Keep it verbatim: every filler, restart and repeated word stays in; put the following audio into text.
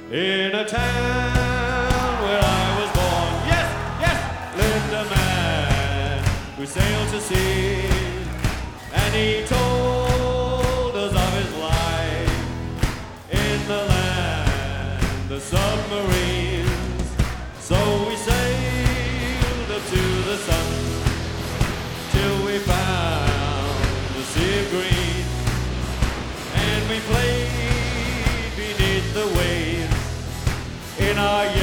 In a town where I was born, yes, yes, lived a man who sailed to sea, and he told us of his life in the land of submarines. So we sailed up to the sun till we found the sea of green, and we played beneath the waves in our